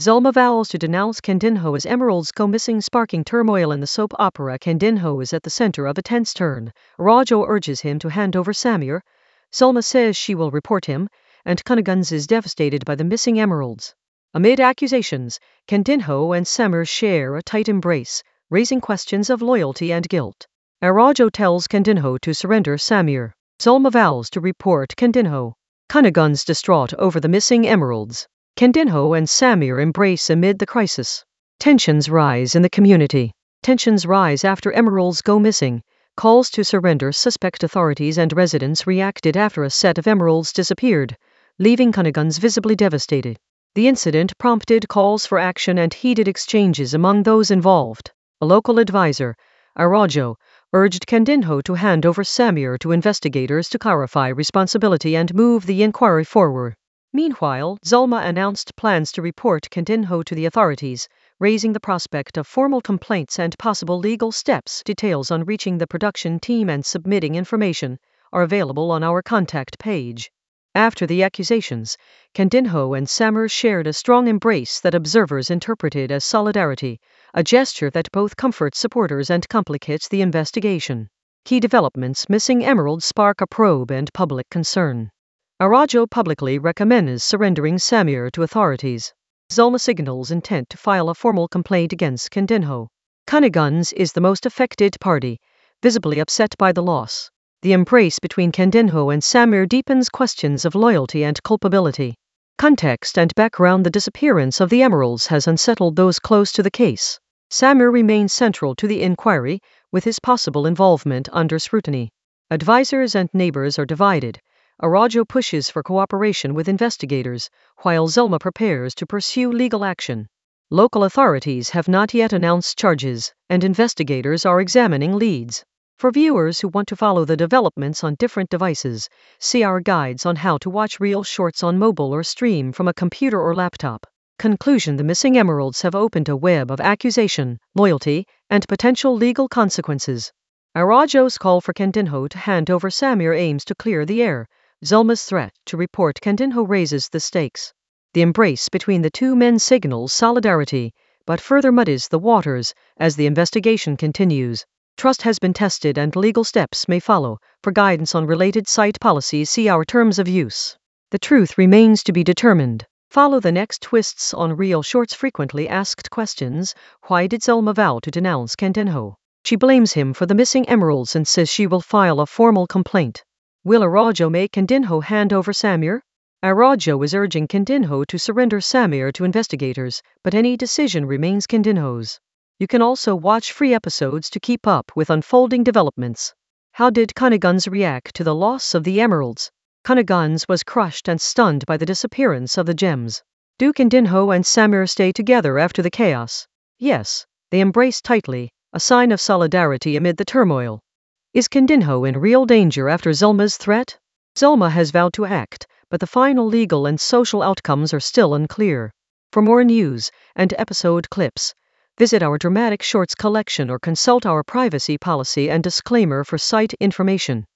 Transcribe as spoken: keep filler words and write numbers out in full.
Zulma vows to denounce Kandinho as Emerald's go-missing, sparking turmoil in the soap opera. Kandinho is at the center of a tense turn. Arajo urges him to hand over Samir. Zulma says she will report him, and Cunegonde is devastated by the missing emeralds. Amid accusations, Kandinho and Samir share a tight embrace, raising questions of loyalty and guilt. Arajo tells Kandinho to surrender Samir. Zulma vows to report Kandinho. Cunegonde's distraught over the missing emeralds. Kandinho and Samir embrace amid the crisis. Tensions rise in the community. Tensions rise after emeralds go missing. Calls to surrender suspect. Authorities and residents reacted after a set of emeralds disappeared, leaving Cunegonde visibly devastated. The incident prompted calls for action and heated exchanges among those involved. A local advisor, Arajo, urged Kandinho to hand over Samir to investigators to clarify responsibility and move the inquiry forward. Meanwhile, Zulma announced plans to report Kandinho to the authorities, raising the prospect of formal complaints and possible legal steps. Details on reaching the production team and submitting information are available on our contact page. After the accusations, Kandinho and Samir shared a strong embrace that observers interpreted as solidarity, a gesture that both comforts supporters and complicates the investigation. Key developments: missing emeralds spark a probe and public concern. Arajo publicly recommends surrendering Samir to authorities. Zulma signals intent to file a formal complaint against Kandinho. Cunegonde is the most affected party, visibly upset by the loss. The embrace between Kandinho and Samir deepens questions of loyalty and culpability. Context and background: the disappearance of the emeralds has unsettled those close to the case. Samir remains central to the inquiry, with his possible involvement under scrutiny. Advisors and neighbors are divided. Arajo pushes for cooperation with investigators, while Zulma prepares to pursue legal action. Local authorities have not yet announced charges, and investigators are examining leads. For viewers who want to follow the developments on different devices, see our guides on how to watch Real Shorts on mobile or stream from a computer or laptop. Conclusion: the missing emeralds have opened a web of accusation, loyalty, and potential legal consequences. Arajo's call for Kandinho to hand over Samir aims to clear the air. Zulma's threat to report Kandinho raises the stakes. The embrace between the two men signals solidarity, but further muddies the waters as the investigation continues. Trust has been tested and legal steps may follow. For guidance on related site policies, see our terms of use. The truth remains to be determined. Follow the next twists on Real Shorts. Frequently asked questions: why did Zulma vow to denounce Kandinho? She blames him for the missing emeralds and says she will file a formal complaint. Will Arajo make Kandinho hand over Samir? Arajo is urging Kandinho to surrender Samir to investigators, but any decision remains Kandinho's. You can also watch free episodes to keep up with unfolding developments. How did Cunegonde react to the loss of the emeralds? Cunegonde was crushed and stunned by the disappearance of the gems. Do Kandinho and Samir stay together after the chaos? Yes, they embrace tightly, a sign of solidarity amid the turmoil. Is Kandinho in real danger after Zulma's threat? Zulma has vowed to act, but the final legal and social outcomes are still unclear. For more news and episode clips, visit our Dramatic Shorts collection or consult our privacy policy and disclaimer for site information.